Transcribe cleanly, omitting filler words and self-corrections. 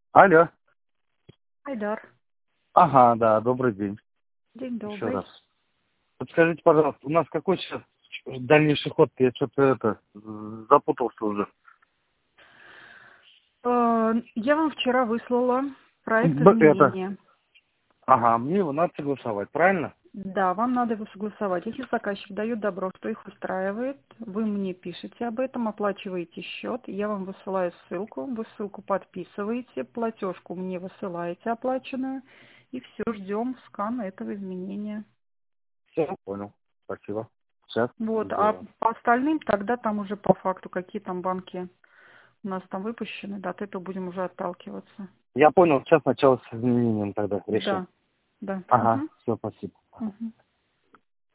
Алло. Айдар, Ага, да, добрый день. день Еще добрый. раз. Подскажите, пожалуйста, у нас какой сейчас дальнейший ход? Я что-то запутался уже. Я вам вчера выслала проект Это. изменения. Ага, мне его надо согласовать, правильно? Да, вам надо его согласовать. Если заказчик дает добро, что их устраивает, вы мне пишете об этом, оплачиваете счет, я вам высылаю ссылку, вы ссылку подписываете, платежку мне высылаете оплаченную, и все, ждем скана этого изменения. Все, понял. Спасибо. Сейчас Вот, а сделаем. по остальным тогда там уже по факту, какие там банки у нас там выпущены, да, от этого будем уже отталкиваться. Я понял, сейчас сначала с изменением тогда решим. Да, да. Ага, Угу. все, спасибо. Угу.